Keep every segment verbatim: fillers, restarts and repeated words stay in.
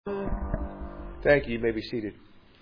Thank you. You may be seated.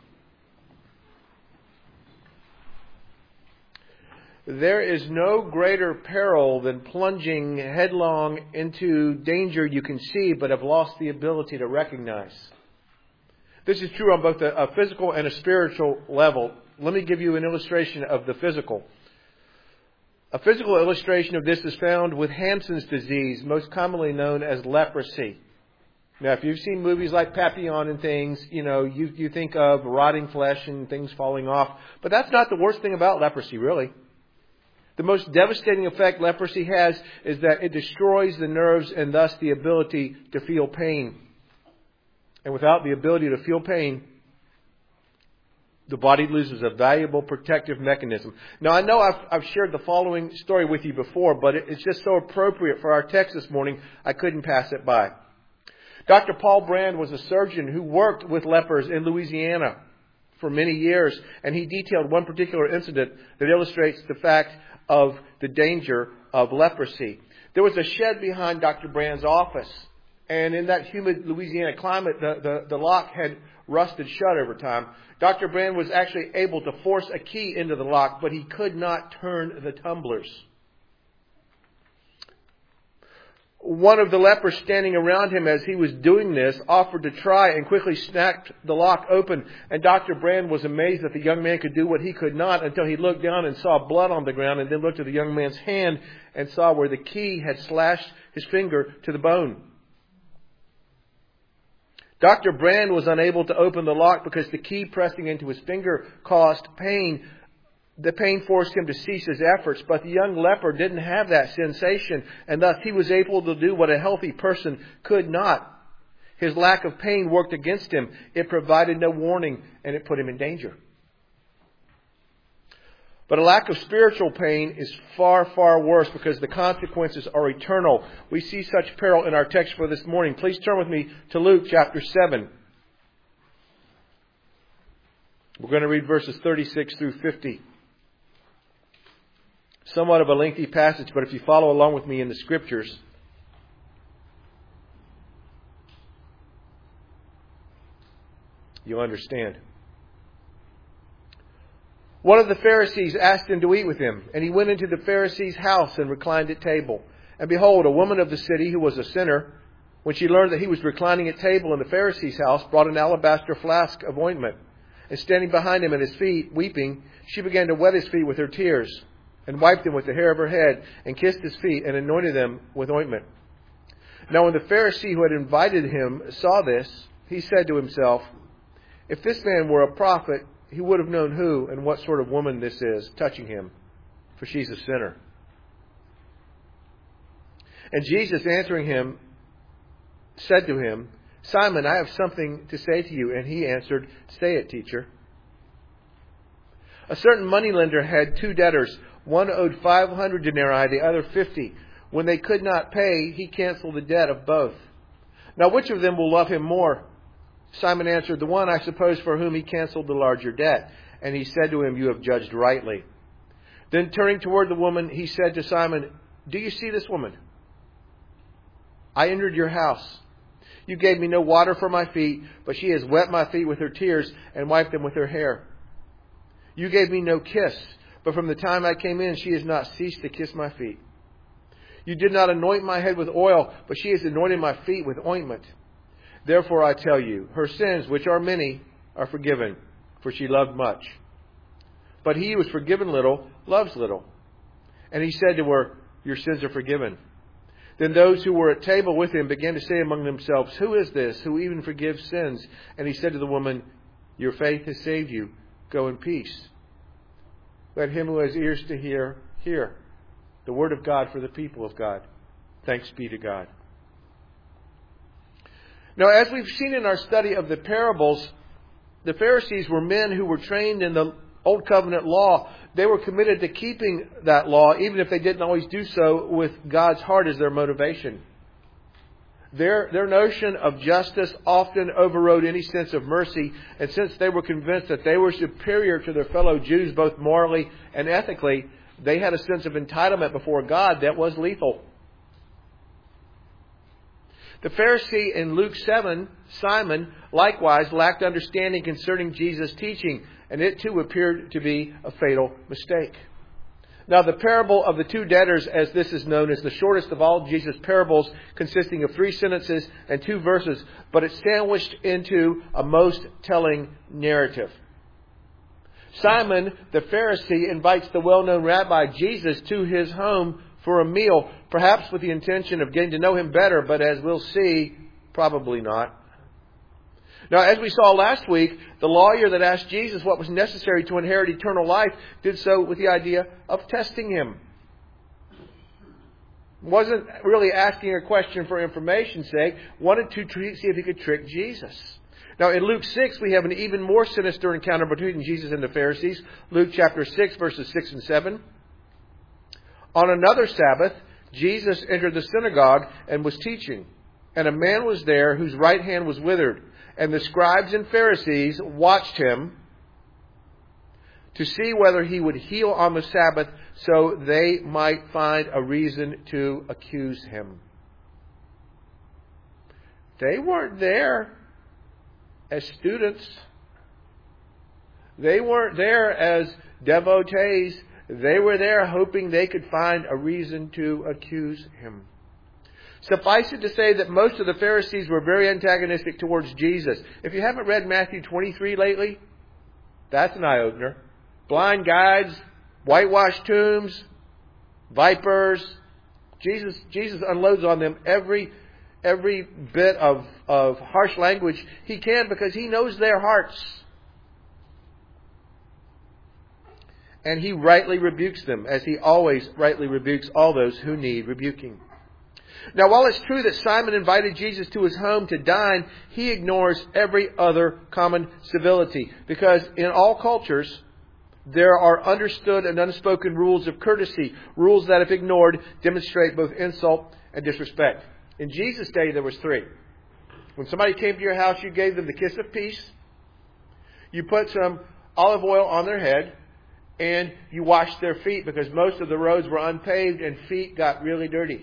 There is no greater peril than plunging headlong into danger you can see but have lost the ability to recognize. This is true on both a, a physical and a spiritual level. Let me give you an illustration of the physical. A physical illustration of this is found with Hansen's disease, most commonly known as leprosy. Now, if you've seen movies like Papillon and things, you know, you, you think of rotting flesh and things falling off. But that's not the worst thing about leprosy, really. The most devastating effect leprosy has is that it destroys the nerves and thus the ability to feel pain. And without the ability to feel pain, the body loses a valuable protective mechanism. Now, I know I've, I've shared the following story with you before, but it, it's just so appropriate for our text this morning, I couldn't pass it by. Doctor Paul Brand was a surgeon who worked with lepers in Louisiana for many years, and he detailed one particular incident that illustrates the fact of the danger of leprosy. There was a shed behind Doctor Brand's office, and in that humid Louisiana climate, the, the, the lock had rusted shut over time. Doctor Brand was actually able to force a key into the lock, but he could not turn the tumblers. One of the lepers standing around him as he was doing this offered to try and quickly snapped the lock open. And Doctor Brand was amazed that the young man could do what he could not until he looked down and saw blood on the ground and then looked at the young man's hand and saw where the key had slashed his finger to the bone. Doctor Brand was unable to open the lock because the key pressing into his finger caused pain. The pain forced him to cease his efforts, but the young leper didn't have that sensation, and thus he was able to do what a healthy person could not. His lack of pain worked against him. It provided no warning, and it put him in danger. But a lack of spiritual pain is far, far worse because the consequences are eternal. We see such peril in our text for this morning. Please turn with me to Luke chapter seven. We're going to read verses thirty-six through fifty. Somewhat of a lengthy passage, but if you follow along with me in the Scriptures, you'll understand. One of the Pharisees asked him to eat with him, and he went into the Pharisee's house and reclined at table. And behold, a woman of the city who was a sinner, when she learned that he was reclining at table in the Pharisee's house, brought an alabaster flask of ointment. And standing behind him at his feet, weeping, she began to wet his feet with her tears, and wiped them with the hair of her head, and kissed his feet, and anointed them with ointment. Now when the Pharisee who had invited him saw this, he said to himself, if this man were a prophet, he would have known who and what sort of woman this is touching him, for she's a sinner. And Jesus, answering him, said to him, Simon, I have something to say to you. And he answered, say it, teacher. A certain moneylender had two debtors. One owed five hundred denarii, the other fifty. When they could not pay, he canceled the debt of both. Now which of them will love him more? Simon answered, the one, I suppose, for whom he canceled the larger debt. And he said to him, you have judged rightly. Then turning toward the woman, he said to Simon, do you see this woman? I entered your house. You gave me no water for my feet, but she has wet my feet with her tears and wiped them with her hair. You gave me no kiss, but from the time I came in, she has not ceased to kiss my feet. You did not anoint my head with oil, but she has anointed my feet with ointment. Therefore I tell you, her sins, which are many, are forgiven, for she loved much. But he who is forgiven little, loves little. And he said to her, your sins are forgiven. Then those who were at table with him began to say among themselves, who is this who even forgives sins? And he said to the woman, your faith has saved you. Go in peace. Let him who has ears to hear, hear. The word of God for the people of God. Thanks be to God. Now, as we've seen in our study of the parables, the Pharisees were men who were trained in the Old Covenant law. They were committed to keeping that law, even if they didn't always do so with God's heart as their motivation. Their, their notion of justice often overrode any sense of mercy, and since they were convinced that they were superior to their fellow Jews both morally and ethically, they had a sense of entitlement before God that was lethal. The Pharisee in Luke seven, Simon, likewise lacked understanding concerning Jesus' teaching, and it too appeared to be a fatal mistake. Now, the parable of the two debtors, as this is known, is the shortest of all Jesus' parables, consisting of three sentences and two verses, but it's sandwiched into a most telling narrative. Simon, the Pharisee, invites the well-known Rabbi Jesus to his home for a meal, perhaps with the intention of getting to know him better, but as we'll see, probably not. Now, as we saw last week, the lawyer that asked Jesus what was necessary to inherit eternal life did so with the idea of testing him. Wasn't really asking a question for information's sake, wanted to see if he could trick Jesus. Now, in Luke six, we have an even more sinister encounter between Jesus and the Pharisees. Luke chapter six, verses six and seven. On another Sabbath, Jesus entered the synagogue and was teaching. And a man was there whose right hand was withered. And the scribes and Pharisees watched him to see whether he would heal on the Sabbath, so they might find a reason to accuse him. They weren't there as students. They weren't there as devotees. They were there hoping they could find a reason to accuse him. Suffice it to say that most of the Pharisees were very antagonistic towards Jesus. If you haven't read Matthew twenty-three lately, that's an eye-opener. Blind guides, whitewashed tombs, vipers. Jesus, Jesus unloads on them every every bit of, of harsh language he can, because he knows their hearts. And he rightly rebukes them, as he always rightly rebukes all those who need rebuking. Now, while it's true that Simon invited Jesus to his home to dine, he ignores every other common civility. Because in all cultures, there are understood and unspoken rules of courtesy. Rules that, if ignored, demonstrate both insult and disrespect. In Jesus' day, there was three. When somebody came to your house, you gave them the kiss of peace. You put some olive oil on their head. And you washed their feet, because most of the roads were unpaved and feet got really dirty.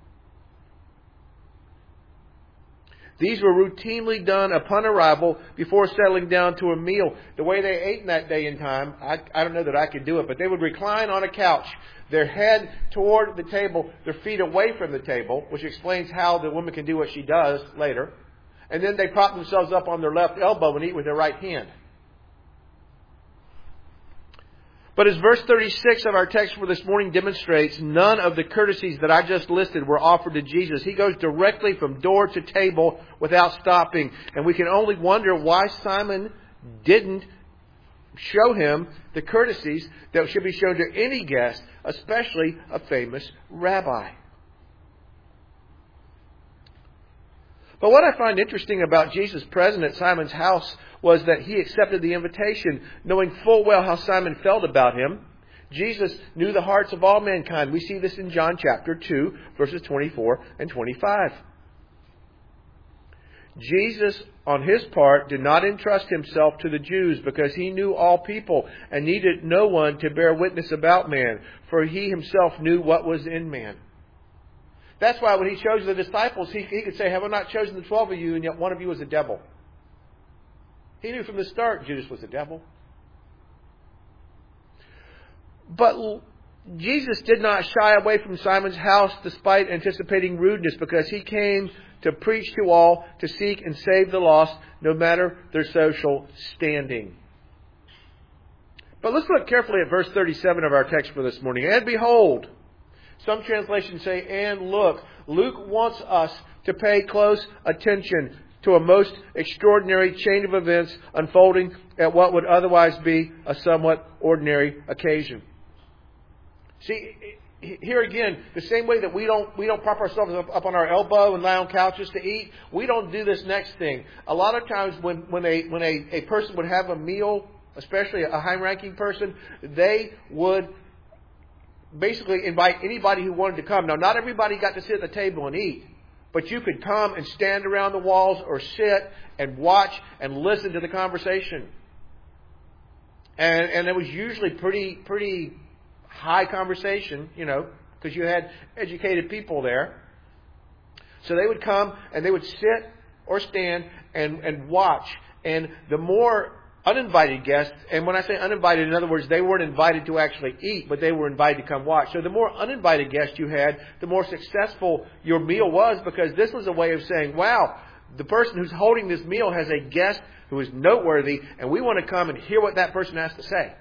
These were routinely done upon arrival before settling down to a meal. The way they ate in that day and time, I, I don't know that I could do it, but they would recline on a couch, their head toward the table, their feet away from the table, which explains how the woman can do what she does later. And then they prop themselves up on their left elbow and eat with their right hand. But as verse thirty-six of our text for this morning demonstrates, none of the courtesies that I just listed were offered to Jesus. He goes directly from door to table without stopping. And we can only wonder why Simon didn't show him the courtesies that should be shown to any guest, especially a famous rabbi. But what I find interesting about Jesus' presence at Simon's house was that he accepted the invitation, knowing full well how Simon felt about him. Jesus knew the hearts of all mankind. We see this in John chapter two, verses twenty-four and twenty-five. Jesus, on his part, did not entrust himself to the Jews, because he knew all people and needed no one to bear witness about man, for he himself knew what was in man. That's why when he chose the disciples, he, he could say, have I not chosen the twelve of you, and yet one of you is a devil? He knew from the start Judas was a devil. But Jesus did not shy away from Simon's house despite anticipating rudeness, because he came to preach to all, to seek and save the lost, no matter their social standing. But let's look carefully at verse thirty-seven of our text for this morning. And behold, some translations say, and look. Luke wants us to pay close attention to a most extraordinary chain of events unfolding at what would otherwise be a somewhat ordinary occasion. See, here again, the same way that we don't we don't prop ourselves up, up on our elbow and lie on couches to eat, we don't do this next thing. A lot of times when, when a when a, a person would have a meal, especially a high-ranking person, they would basically invite anybody who wanted to come. Now, not everybody got to sit at the table and eat, but you could come and stand around the walls or sit and watch and listen to the conversation. And and it was usually pretty pretty high conversation, you know, because you had educated people there. So they would come and they would sit or stand and, and watch. And the more uninvited guests, and when I say uninvited, in other words, they weren't invited to actually eat, but they were invited to come watch. So the more uninvited guests you had, the more successful your meal was, because this was a way of saying, wow, the person who's holding this meal has a guest who is noteworthy, and we want to come and hear what that person has to say.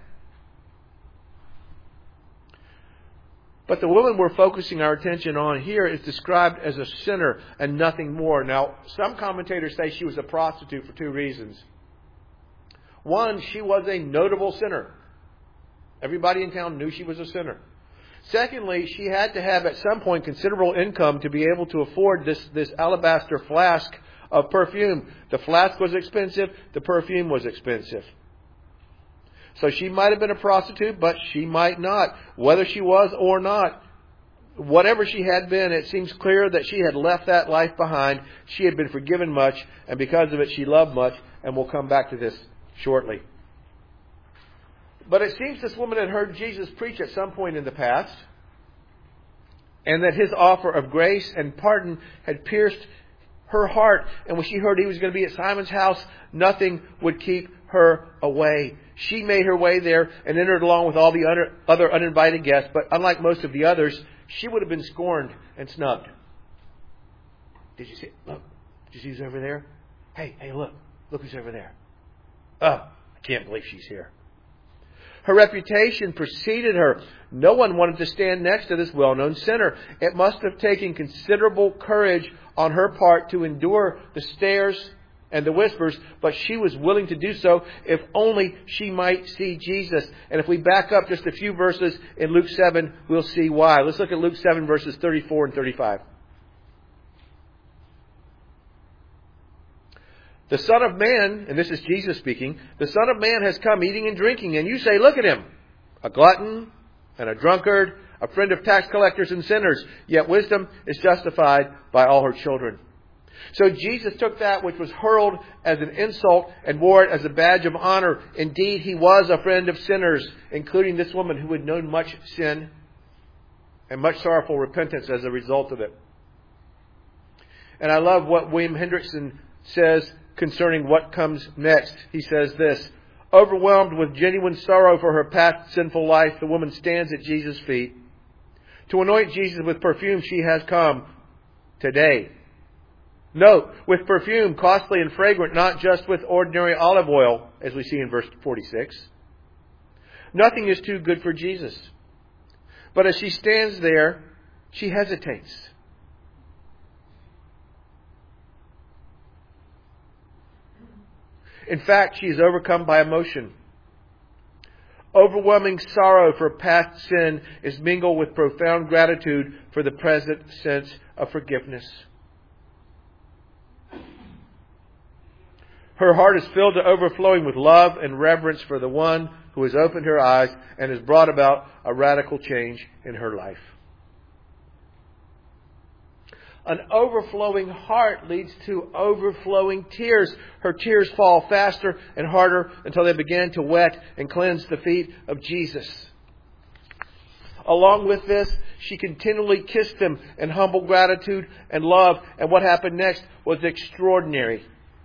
But the woman we're focusing our attention on here is described as a sinner and nothing more. Now, some commentators say she was a prostitute for two reasons. One, she was a notable sinner. Everybody in town knew she was a sinner. Secondly, she had to have at some point considerable income to be able to afford this, this alabaster flask of perfume. The flask was expensive. The perfume was expensive. So she might have been a prostitute, but she might not. Whether she was or not, whatever she had been, it seems clear that she had left that life behind. She had been forgiven much, and because of it, she loved much. And we'll come back to this shortly. But it seems this woman had heard Jesus preach at some point in the past, and that his offer of grace and pardon had pierced her heart. And when she heard he was going to be at Simon's house, nothing would keep her away. She made her way there and entered along with all the other uninvited guests. But unlike most of the others, she would have been scorned and snubbed. Did you see? Look, did you see who's over there? Hey, hey, look, look who's over there. Oh, I can't believe she's here. Her reputation preceded her. No one wanted to stand next to this well-known sinner. It must have taken considerable courage on her part to endure the stares and the whispers, but she was willing to do so if only she might see Jesus. And if we back up just a few verses in Luke seven, we'll see why. Let's look at Luke seven, verses thirty-four and thirty-five. The Son of Man, and this is Jesus speaking, the Son of Man has come eating and drinking, and you say, look at him, a glutton and a drunkard, a friend of tax collectors and sinners, yet wisdom is justified by all her children. So Jesus took that which was hurled as an insult and wore it as a badge of honor. Indeed, he was a friend of sinners, including this woman who had known much sin and much sorrowful repentance as a result of it. And I love what William Hendrickson says concerning what comes next. He says this: overwhelmed with genuine sorrow for her past sinful life, the woman stands at Jesus' feet. To anoint Jesus with perfume, she has come today. Note, with perfume, costly and fragrant, not just with ordinary olive oil, as we see in verse forty-six. Nothing is too good for Jesus. But as she stands there, she hesitates. In fact, she is overcome by emotion. Overwhelming sorrow for past sin is mingled with profound gratitude for the present sense of forgiveness. Her heart is filled to overflowing with love and reverence for the one who has opened her eyes and has brought about a radical change in her life. An overflowing heart leads to overflowing tears. Her tears fall faster and harder until they begin to wet and cleanse the feet of Jesus. Along with this, she continually kissed him in humble gratitude and love. And what happened next was extraordinary.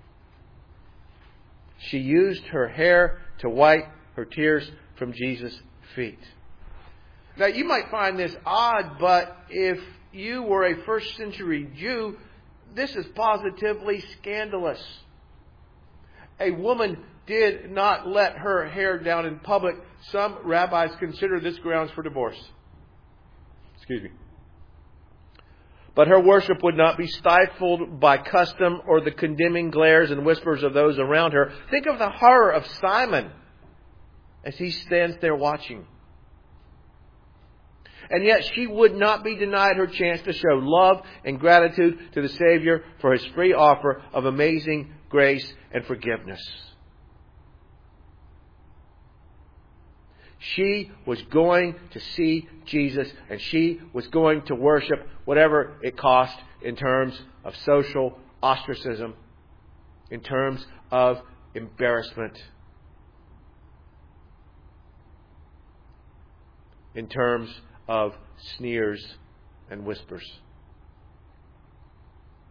She used her hair to wipe her tears from Jesus' feet. Now, you might find this odd, but if you were a first century Jew, this is positively scandalous. A woman did not let her hair down in public. Some rabbis consider this grounds for divorce. Excuse me. But her worship would not be stifled by custom or the condemning glares and whispers of those around her. Think of the horror of Simon as he stands there watching. And yet she would not be denied her chance to show love and gratitude to the Savior for his free offer of amazing grace and forgiveness. She was going to see Jesus, and she was going to worship whatever it cost in terms of social ostracism, in terms of embarrassment, in terms of sneers and whispers.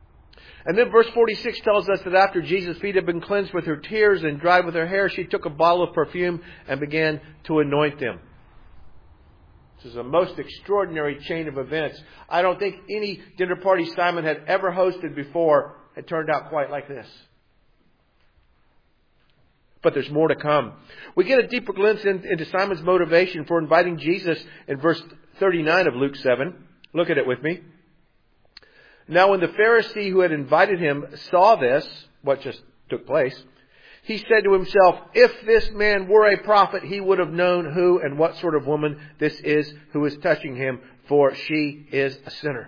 And then verse forty-six tells us that after Jesus' feet had been cleansed with her tears and dried with her hair, she took a bottle of perfume and began to anoint them. This is a most extraordinary chain of events. I don't think any dinner party Simon had ever hosted before had turned out quite like this. But there's more to come. We get a deeper glimpse in, into Simon's motivation for inviting Jesus in verse thirty-nine of Luke seven. Look at it with me. Now when the Pharisee who had invited him saw this, what just took place, he said to himself, if this man were a prophet, he would have known who and what sort of woman this is who is touching him, for she is a sinner.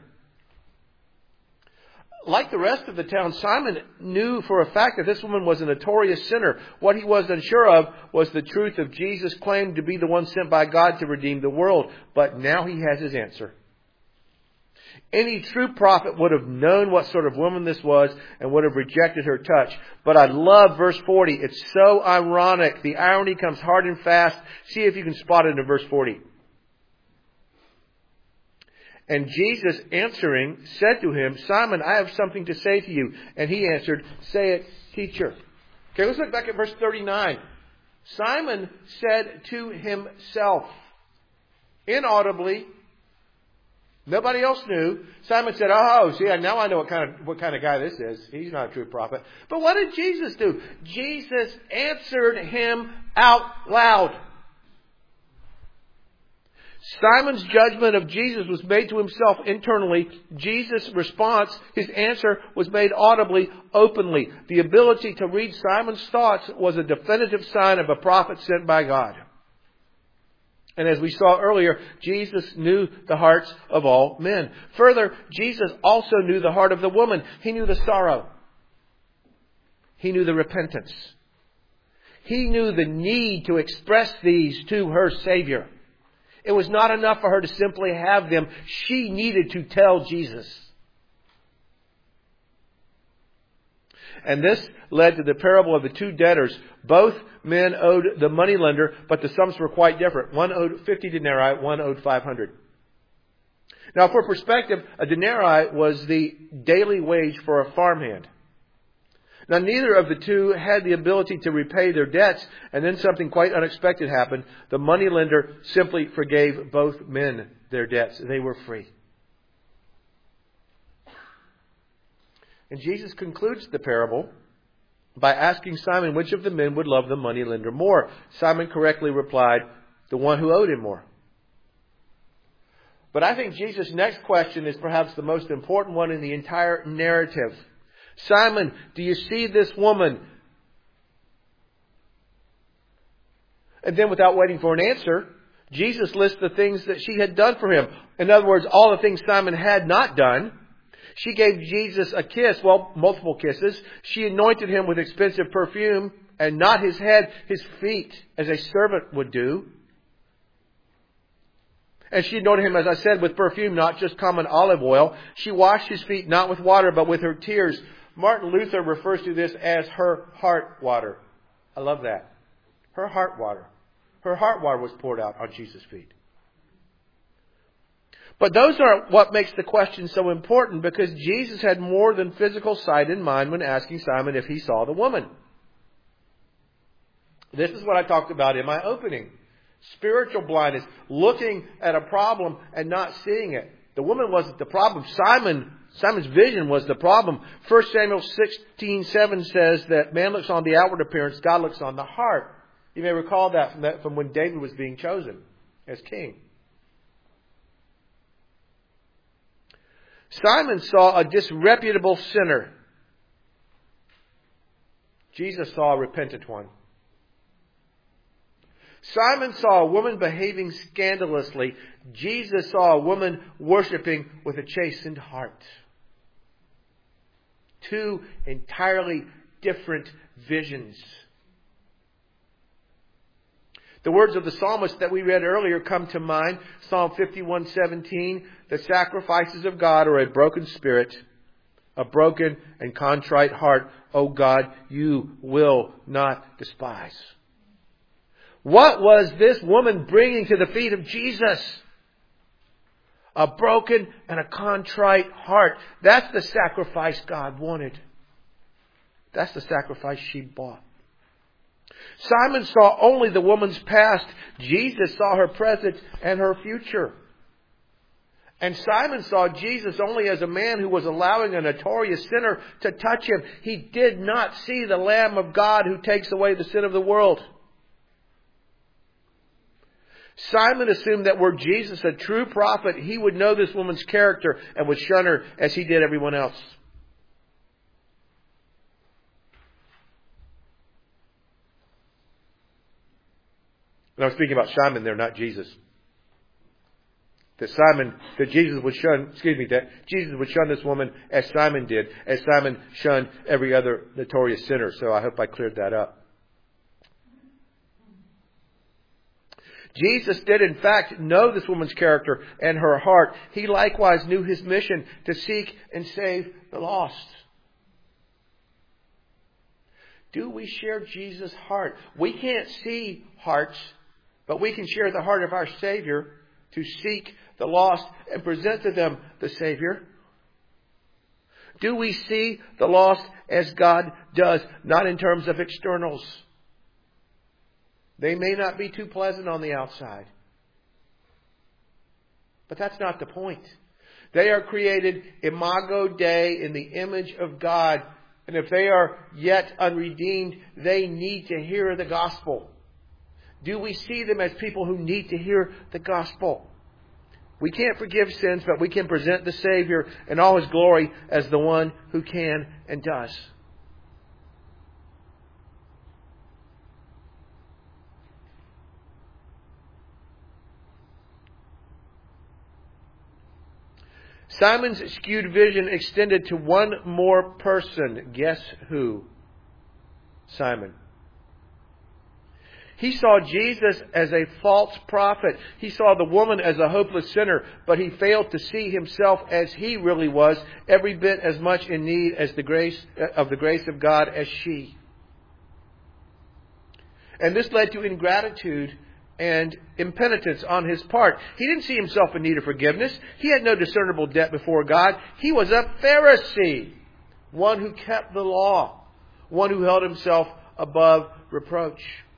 Like the rest of the town, Simon knew for a fact that this woman was a notorious sinner. What he was unsure of was the truth of Jesus' claim to be the one sent by God to redeem the world. But now he has his answer. Any true prophet would have known what sort of woman this was and would have rejected her touch. But I love verse forty. It's so ironic. The irony comes hard and fast. See if you can spot it in verse forty. And Jesus answering said to him, Simon, I have something to say to you. And he answered, say it, teacher. Okay, let's look back at verse thirty-nine. Simon said to himself, inaudibly, nobody else knew. Simon said, oh, see, now I know what kind of what kind of guy this is. He's not a true prophet. But what did Jesus do? Jesus answered him out loud. Simon's judgment of Jesus was made to himself internally. Jesus' response, his answer, was made audibly, openly. The ability to read Simon's thoughts was a definitive sign of a prophet sent by God. And as we saw earlier, Jesus knew the hearts of all men. Further, Jesus also knew the heart of the woman. He knew the sorrow. He knew the repentance. He knew the need to express these to her Savior. It was not enough for her to simply have them. She needed to tell Jesus. And this led to the parable of the two debtors. Both men owed the moneylender, but the sums were quite different. One owed fifty denarii, one owed five hundred. Now, for perspective, a denarii was the daily wage for a farmhand. Now, neither of the two had the ability to repay their debts, and then something quite unexpected happened. The moneylender simply forgave both men their debts. They were free. And Jesus concludes the parable by asking Simon which of the men would love the moneylender more. Simon correctly replied, the one who owed him more. But I think Jesus' next question is perhaps the most important one in the entire narrative. Simon, do you see this woman? And then without waiting for an answer, Jesus lists the things that she had done for him. In other words, all the things Simon had not done. She gave Jesus a kiss, well, multiple kisses. She anointed him with expensive perfume, and not his head, his feet, as a servant would do. And she anointed him, as I said, with perfume, not just common olive oil. She washed his feet not with water, but with her tears. Martin Luther refers to this as her heart water. I love that. Her heart water. Her heart water was poured out on Jesus' feet. But those are what makes the question so important, because Jesus had more than physical sight in mind when asking Simon if he saw the woman. This is what I talked about in my opening. Spiritual blindness. Looking at a problem and not seeing it. The woman wasn't the problem. Simon, Simon's vision was the problem. First Samuel sixteen seven says that man looks on the outward appearance, God looks on the heart. You may recall that from, that from when David was being chosen as king. Simon saw a disreputable sinner. Jesus saw a repentant one. Simon saw a woman behaving scandalously. Jesus saw a woman worshiping with a chastened heart. Two entirely different visions. The words of the psalmist that we read earlier come to mind. Psalm fifty-one seventeen. The sacrifices of God are a broken spirit, a broken and contrite heart. O God, you will not despise. What was this woman bringing to the feet of Jesus? A broken and a contrite heart. That's the sacrifice God wanted. That's the sacrifice she bought. Simon saw only the woman's past. Jesus saw her present and her future. And Simon saw Jesus only as a man who was allowing a notorious sinner to touch him. He did not see the Lamb of God who takes away the sin of the world. Simon assumed that were Jesus a true prophet, he would know this woman's character and would shun her as he did everyone else. And I'm speaking about Simon there, not Jesus. That Simon, that Jesus would shun, excuse me, that Jesus would shun this woman as Simon did, as Simon shunned every other notorious sinner. So I hope I cleared that up. Jesus did in fact know this woman's character and her heart. He likewise knew his mission to seek and save the lost. Do we share Jesus' heart? We can't see hearts, but we can share the heart of our Savior to seek the lost and present to them the Savior. Do we see the lost as God does, not in terms of externals? They may not be too pleasant on the outside. But that's not the point. They are created imago Dei, in the image of God. And if they are yet unredeemed, they need to hear the gospel. Do we see them as people who need to hear the gospel? We can't forgive sins, but we can present the Savior in all His glory as the one who can and does. Simon's skewed vision extended to one more person. Guess who? Simon. He saw Jesus as a false prophet. He saw the woman as a hopeless sinner, but he failed to see himself as he really was, every bit as much in need as the grace of the grace of God as she. And this led to ingratitude and impenitence on his part. He didn't see himself in need of forgiveness. He had no discernible debt before God. He was a Pharisee, one who kept the law, one who held himself above reproach.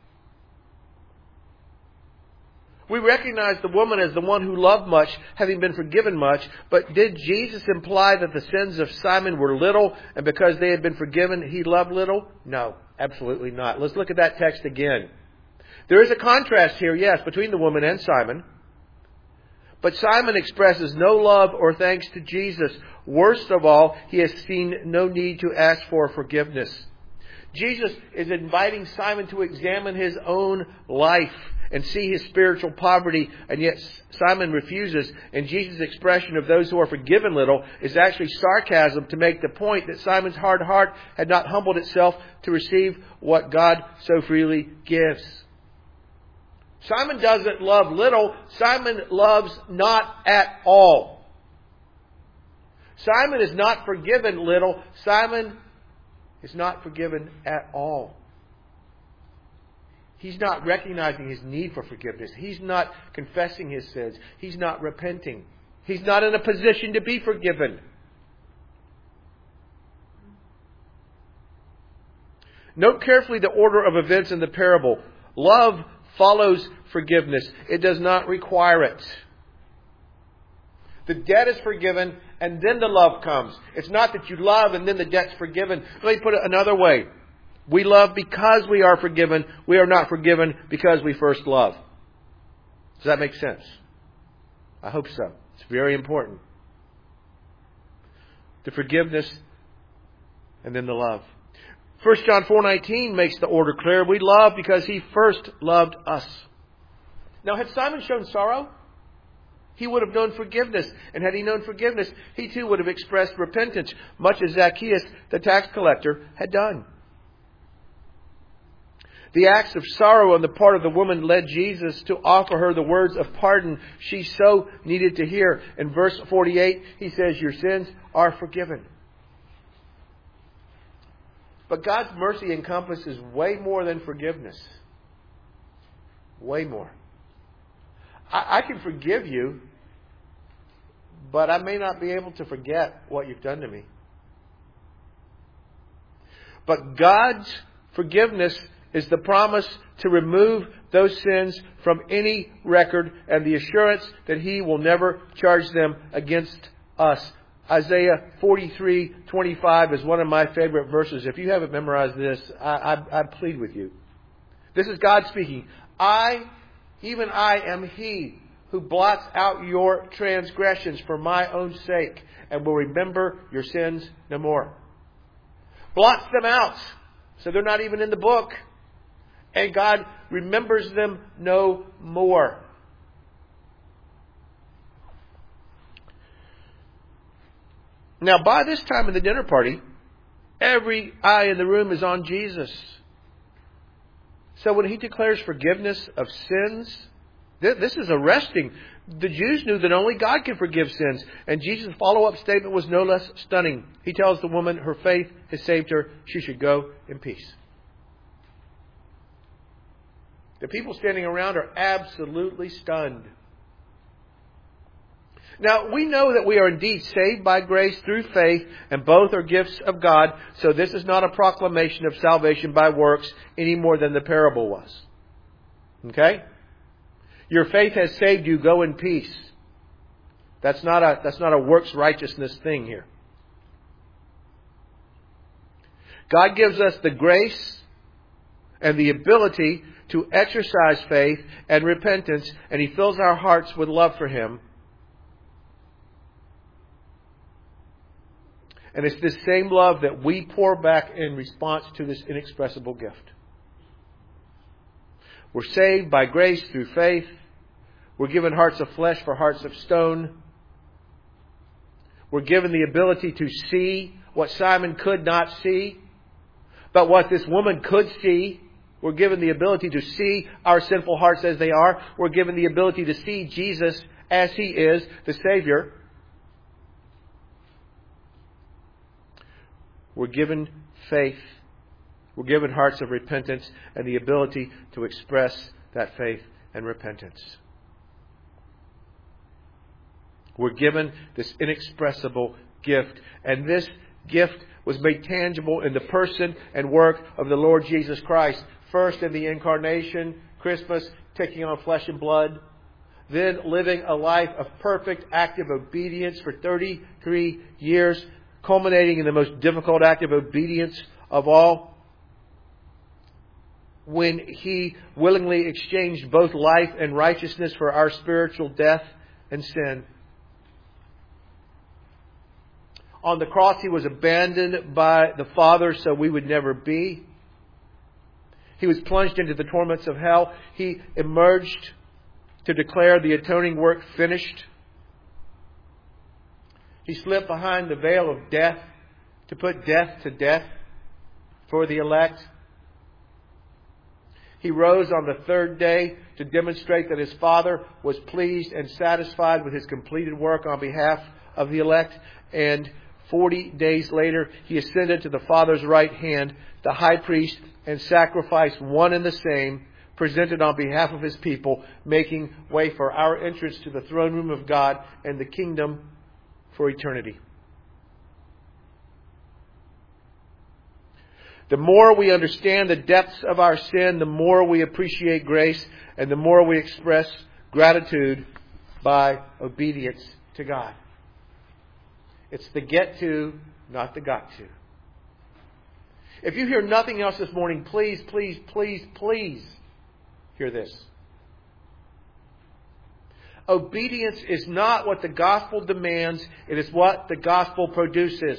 We recognize the woman as the one who loved much, having been forgiven much. But did Jesus imply that the sins of Simon were little, and because they had been forgiven, he loved little? No, absolutely not. Let's look at that text again. There is a contrast here, yes, between the woman and Simon. But Simon expresses no love or thanks to Jesus. Worst of all, he has seen no need to ask for forgiveness. Jesus is inviting Simon to examine his own life and see his spiritual poverty, and yet Simon refuses. And Jesus' expression of those who are forgiven little is actually sarcasm to make the point that Simon's hard heart had not humbled itself to receive what God so freely gives. Simon doesn't love little. Simon loves not at all. Simon is not forgiven little. Simon is not forgiven at all. He's not recognizing his need for forgiveness. He's not confessing his sins. He's not repenting. He's not in a position to be forgiven. Note carefully the order of events in the parable. Love follows forgiveness. It does not require it. The debt is forgiven and then the love comes. It's not that you love and then the debt's forgiven. Let me put it another way. We love because we are forgiven. We are not forgiven because we first love. Does that make sense? I hope so. It's very important. The forgiveness and then the love. First John four nineteen makes the order clear. We love because he first loved us. Now, had Simon shown sorrow, he would have known forgiveness. And had he known forgiveness, he too would have expressed repentance, much as Zacchaeus, the tax collector, had done. The acts of sorrow on the part of the woman led Jesus to offer her the words of pardon she so needed to hear. In verse forty-eight, he says, "Your sins are forgiven." But God's mercy encompasses way more than forgiveness. Way more. I, I can forgive you but I may not be able to forget what you've done to me. But God's forgiveness is the promise to remove those sins from any record and the assurance that He will never charge them against us. Isaiah forty-three twenty-five is one of my favorite verses. If you haven't memorized this, I, I, I plead with you. This is God speaking. I, even I, am He who blots out your transgressions for my own sake and will remember your sins no more. Blots them out so they're not even in the book. And God remembers them no more. Now, by this time in the dinner party, every eye in the room is on Jesus. So when He declares forgiveness of sins, this is arresting. The Jews knew that only God can forgive sins. And Jesus' follow-up statement was no less stunning. He tells the woman her faith has saved her. She should go in peace. The people standing around are absolutely stunned. Now, we know that we are indeed saved by grace through faith, and both are gifts of God. So this is not a proclamation of salvation by works any more than the parable was. Okay? Your faith has saved you. Go in peace. That's not a, that's not a works righteousness thing here. God gives us the grace and the ability to exercise faith and repentance, and He fills our hearts with love for Him. And it's this same love that we pour back in response to this inexpressible gift. We're saved by grace through faith. We're given hearts of flesh for hearts of stone. We're given the ability to see what Simon could not see, but what this woman could see. We're given the ability to see our sinful hearts as they are. We're given the ability to see Jesus as He is, the Savior. We're given faith. We're given hearts of repentance and the ability to express that faith and repentance. We're given this inexpressible gift. And this gift was made tangible in the person and work of the Lord Jesus Christ. First in the incarnation, Christmas, taking on flesh and blood. Then living a life of perfect active obedience for thirty-three years, culminating in the most difficult act of obedience of all, when He willingly exchanged both life and righteousness for our spiritual death and sin. On the cross, He was abandoned by the Father so we would never be. He was plunged into the torments of hell. He emerged to declare the atoning work finished. He slipped behind the veil of death to put death to death for the elect. He rose on the third day to demonstrate that His Father was pleased and satisfied with His completed work on behalf of the elect. And forty days later, He ascended to the Father's right hand, the high priest, and sacrificed one and the same, presented on behalf of His people, making way for our entrance to the throne room of God and the kingdom for eternity. The more we understand the depths of our sin, the more we appreciate grace, and the more we express gratitude by obedience to God. It's the get to, not the got to. If you hear nothing else this morning, please, please, please, please hear this. Obedience is not what the gospel demands. It is what the gospel produces.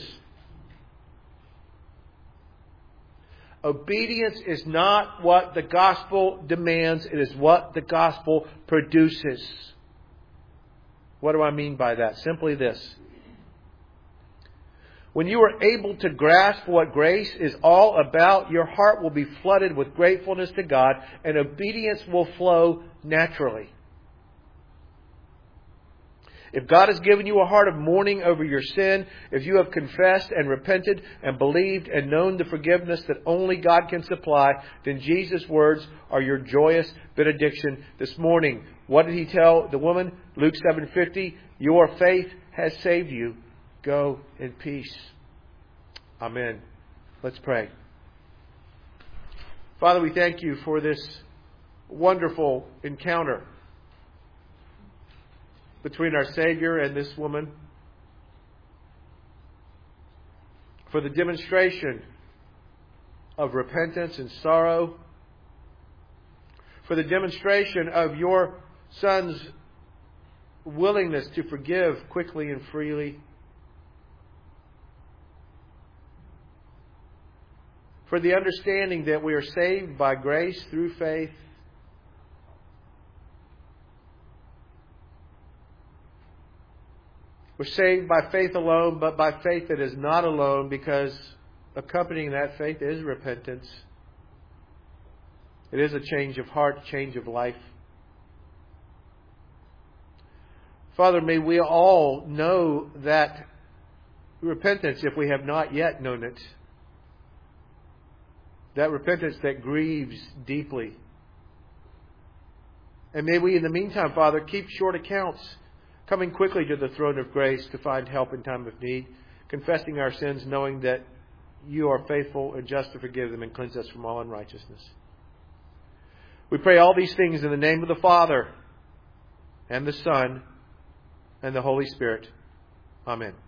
Obedience is not what the gospel demands. It is what the gospel produces. What do I mean by that? Simply this. When you are able to grasp what grace is all about, your heart will be flooded with gratefulness to God, and obedience will flow naturally. If God has given you a heart of mourning over your sin, if you have confessed and repented and believed and known the forgiveness that only God can supply, then Jesus' words are your joyous benediction this morning. What did He tell the woman? Luke seven fifty, your faith has saved you. Go in peace. Amen. Let's pray. Father, we thank you for this wonderful encounter between our Savior and this woman, for the demonstration of repentance and sorrow, for the demonstration of your Son's willingness to forgive quickly and freely, for the understanding that we are saved by grace through faith, we're saved by faith alone, but by faith that is not alone, because accompanying that faith is repentance. It is a change of heart, change of life. Father, may we all know that repentance, if we have not yet known it, that repentance that grieves deeply. And may we, in the meantime, Father, keep short accounts, coming quickly to the throne of grace to find help in time of need, confessing our sins, knowing that you are faithful and just to forgive them and cleanse us from all unrighteousness. We pray all these things in the name of the Father and the Son and the Holy Spirit. Amen.